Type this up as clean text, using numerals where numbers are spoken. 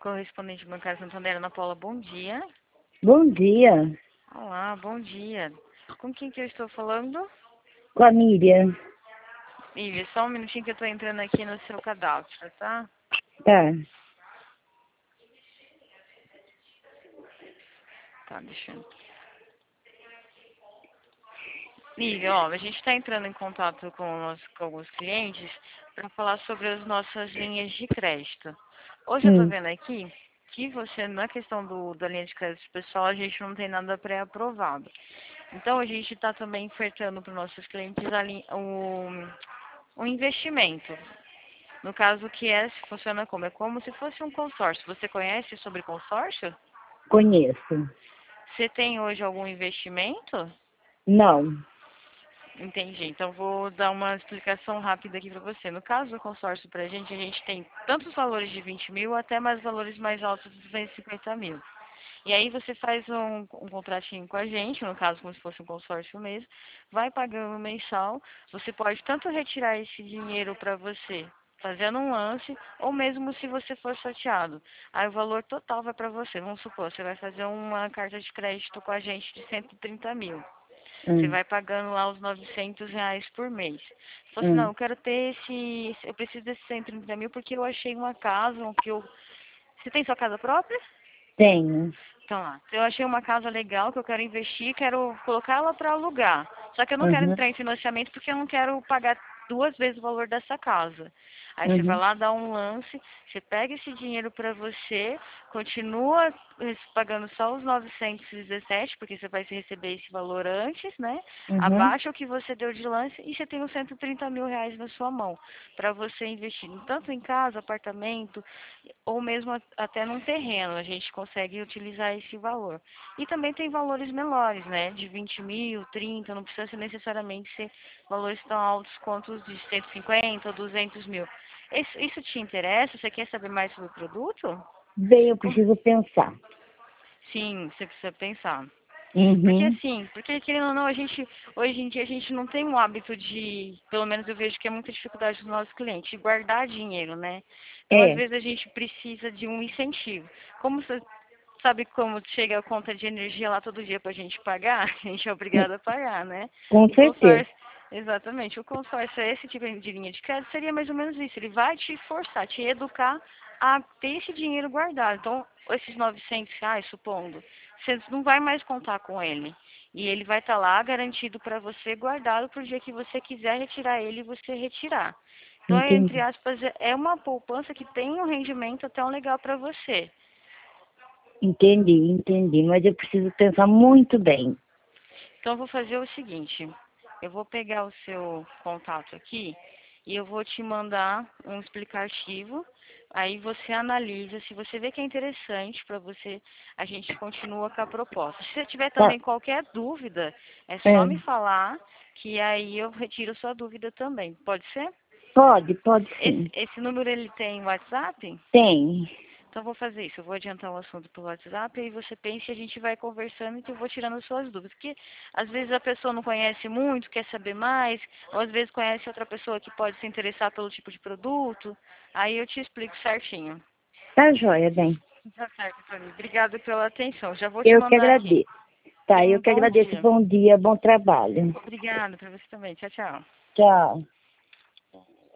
correspondente bancário Santander, Ana Paula, bom dia. Bom dia, Olá, bom dia. Com quem que eu estou falando? com a Miriam. Ivy, só um minutinho que eu estou entrando aqui no seu cadastro, tá? Tá. Tá, deixa eu... Ivy, ó, a gente está entrando em contato com alguns clientes para falar sobre as nossas linhas de crédito. Hoje eu estou Hum. vendo aqui que você, na questão da linha de crédito pessoal, a gente não tem nada pré-aprovado. Então, a gente está também ofertando para os nossos clientes um investimento. No caso, funciona como? É como se fosse um consórcio. Você conhece sobre consórcio? Conheço. Você tem hoje algum investimento? Não. Entendi. Então, vou dar uma explicação rápida aqui para você. No caso do consórcio, para a gente tem tantos valores de 20 mil até mais valores mais altos de 250 mil. E aí você faz um contratinho com a gente, no caso como se fosse um consórcio mesmo, vai pagando mensal, você pode tanto retirar esse dinheiro para você, fazendo um lance, ou mesmo se você for sorteado. Aí o valor total vai para você. Vamos supor, você vai fazer uma carta de crédito com a gente de 130 mil. Você Hum. vai pagando lá os R$ 900 por mês. Você fala assim, não, Hum. eu quero ter eu preciso desses 130 mil porque eu achei uma casa, Você tem sua casa própria? Tenho. Então, lá, eu achei uma casa legal que eu quero investir, quero colocar ela para alugar. Só que eu não quero Uhum. entrar em financiamento porque eu não quero pagar 2 vezes o valor dessa casa. Aí você vai Uhum. lá, dá um lance, você pega esse dinheiro para você, continua pagando só os 917, porque você vai receber esse valor antes, né? Uhum. Abaixa o que você deu de lance e você tem os 130 mil reais na sua mão para você investir tanto em casa, apartamento, ou mesmo até num terreno, a gente consegue utilizar esse valor. E também tem valores menores, né? De 20 mil, 30, não precisa ser necessariamente ser valores tão altos quanto os de 150 ou 200 mil. Isso te interessa? Você quer saber mais sobre o produto? Bem, eu Com- preciso pensar. Sim, você precisa pensar. Porque Uhum. assim, porque querendo ou não, hoje em dia a gente não tem o hábito pelo menos eu vejo que é muita dificuldade dos nossos clientes, de guardar dinheiro, né? Então, às É, vezes a gente precisa de um incentivo. Como você sabe como chega a conta de energia lá todo dia pra gente pagar? A gente é obrigado a pagar, né? com O certeza. consórcio, exatamente, o consórcio, esse tipo de linha de crédito seria mais ou menos isso. Ele vai te forçar, te educar a ter esse dinheiro guardado. Então, esses R$ 900, supondo, você não vai mais contar com ele. E ele vai estar lá garantido para você, guardado para o dia que você quiser retirar ele e você retirar. Então, entre Entendi. aspas, é uma poupança que tem um rendimento até um legal para você. Entendi. Mas eu preciso pensar muito bem. Então, eu vou fazer o seguinte. Eu vou pegar o seu contato aqui e eu vou te mandar um explicativo. Aí você analisa. Se você vê que é interessante para você, a gente continua com a proposta. Se você tiver Tá. também qualquer dúvida, é só É. me falar que aí eu retiro sua dúvida também. Pode ser? Pode Esse, sim. esse número ele tem WhatsApp? Tem. Então, eu vou fazer isso. Eu vou adiantar o assunto pelo WhatsApp, aí você pensa e a gente vai conversando e eu vou tirando as suas dúvidas. Porque, às vezes, a pessoa não conhece muito, quer saber mais, ou às vezes conhece outra pessoa que pode se interessar pelo tipo de produto. Aí eu te explico certinho. Tá joia, bem. Tá certo, Tony. Obrigada pela atenção. Já vou te Eu que mandar aqui. agradeço. Tá, Tenha eu um que bom agradeço. dia. Bom dia, bom trabalho. Obrigada para você também. Tchau, tchau. Tchau.